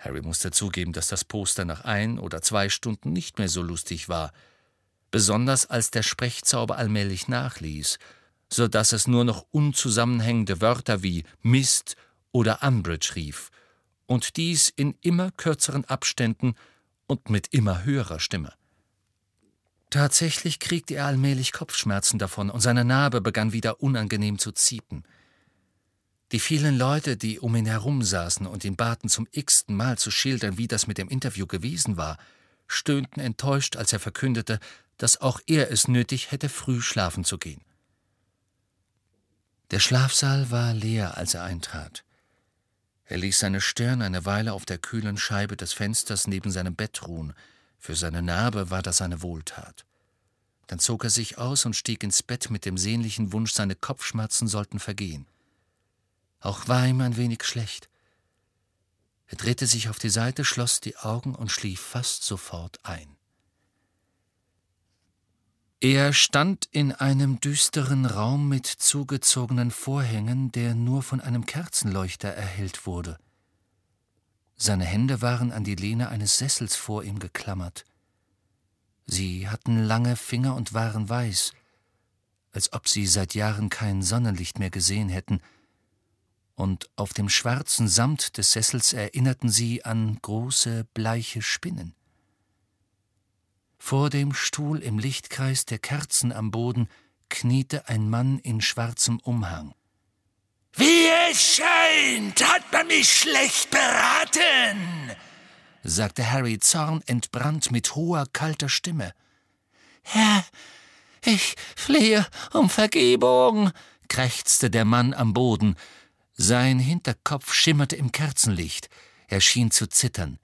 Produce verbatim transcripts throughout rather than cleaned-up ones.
Harry musste zugeben, dass das Poster nach ein oder zwei Stunden nicht mehr so lustig war, besonders als der Sprechzauber allmählich nachließ, so dass es nur noch unzusammenhängende Wörter wie Mist oder Umbridge rief, und dies in immer kürzeren Abständen und mit immer höherer Stimme. Tatsächlich kriegte er allmählich Kopfschmerzen davon, und seine Narbe begann wieder unangenehm zu ziepen. Die vielen Leute, die um ihn herum saßen und ihn baten, zum x-ten Mal zu schildern, wie das mit dem Interview gewesen war, stöhnten enttäuscht, als er verkündete, dass auch er es nötig hätte, früh schlafen zu gehen. Der Schlafsaal war leer, als er eintrat. Er ließ seine Stirn eine Weile auf der kühlen Scheibe des Fensters neben seinem Bett ruhen. Für seine Narbe war das eine Wohltat. Dann zog er sich aus und stieg ins Bett mit dem sehnlichen Wunsch, seine Kopfschmerzen sollten vergehen. Auch war ihm ein wenig schlecht. Er drehte sich auf die Seite, schloss die Augen und schlief fast sofort ein. Er stand in einem düsteren Raum mit zugezogenen Vorhängen, der nur von einem Kerzenleuchter erhellt wurde. Seine Hände waren an die Lehne eines Sessels vor ihm geklammert. Sie hatten lange Finger und waren weiß, als ob sie seit Jahren kein Sonnenlicht mehr gesehen hätten, und auf dem schwarzen Samt des Sessels erinnerten sie an große, bleiche Spinnen. Vor dem Stuhl im Lichtkreis der Kerzen am Boden kniete ein Mann in schwarzem Umhang. »Wie es scheint, hat man mich schlecht beraten«, sagte Harry zornentbrannt mit hoher, kalter Stimme. »Herr, ich flehe um Vergebung«, krächzte der Mann am Boden. Sein Hinterkopf schimmerte im Kerzenlicht. Er schien zu zittern.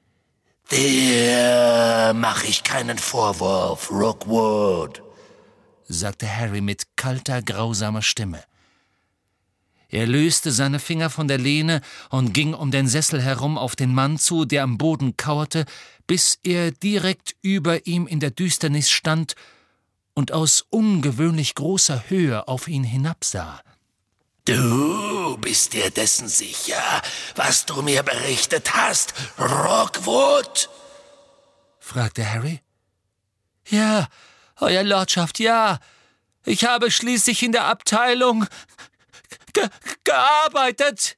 »Dir mach ich keinen Vorwurf, Rookwood«, sagte Harry mit kalter, grausamer Stimme. Er löste seine Finger von der Lehne und ging um den Sessel herum auf den Mann zu, der am Boden kauerte, bis er direkt über ihm in der Düsternis stand und aus ungewöhnlich großer Höhe auf ihn hinabsah. »Du bist dir dessen sicher, was du mir berichtet hast, Rookwood?« fragte Harry. »Ja, Euer Lordschaft, ja. Ich habe schließlich in der Abteilung ge- gearbeitet.«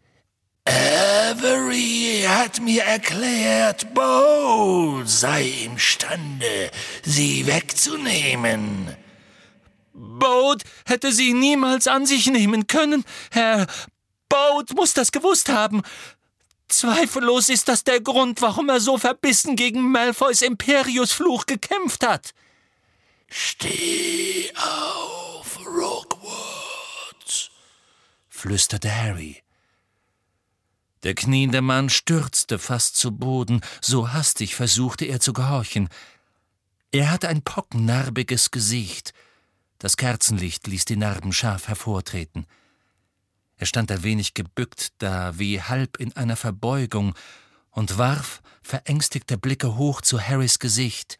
»Avery hat mir erklärt, Bold sei imstande, sie wegzunehmen.« »Bold hätte sie niemals an sich nehmen können. Herr Bold muss das gewusst haben. Zweifellos ist das der Grund, warum er so verbissen gegen Malfoys Imperiusfluch gekämpft hat.« »Steh auf, Rookwood«, flüsterte Harry. Der kniende Mann stürzte fast zu Boden, so hastig versuchte er zu gehorchen. Er hatte ein pockennarbiges Gesicht. Das Kerzenlicht ließ die Narben scharf hervortreten. Er stand ein wenig gebückt da, wie halb in einer Verbeugung, und warf verängstigte Blicke hoch zu Harrys Gesicht.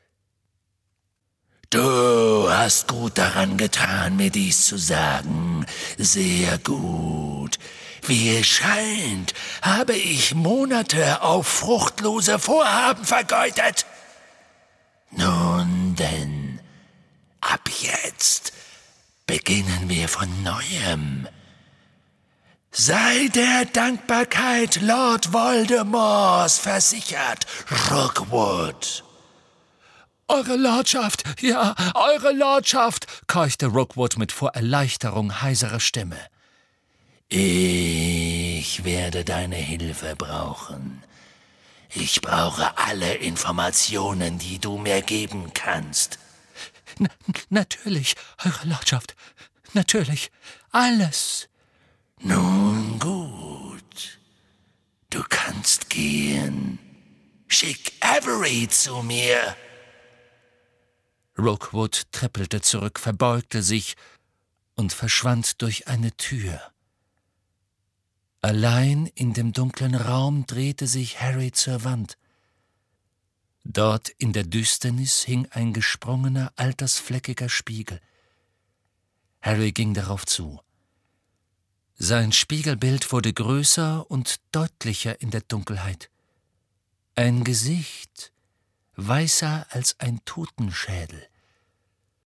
»Du hast gut daran getan, mir dies zu sagen. Sehr gut. Wie es scheint, habe ich Monate auf fruchtlose Vorhaben vergeudet. Nun denn, ab jetzt beginnen wir von Neuem. Sei der Dankbarkeit Lord Voldemorts versichert, Rookwood.« »Eure Lordschaft, ja, Eure Lordschaft«, keuchte Rookwood mit vor Erleichterung heiserer Stimme. »Ich werde deine Hilfe brauchen. Ich brauche alle Informationen, die du mir geben kannst.« N- »Natürlich, Eure Lordschaft, natürlich, alles.« »Nun gut, du kannst gehen. Schick Avery zu mir.« Rookwood trippelte zurück, verbeugte sich und verschwand durch eine Tür. Allein in dem dunklen Raum drehte sich Harry zur Wand. Dort in der Düsternis hing ein gesprungener, altersfleckiger Spiegel. Harry ging darauf zu. Sein Spiegelbild wurde größer und deutlicher in der Dunkelheit. Ein Gesicht, weißer als ein Totenschädel,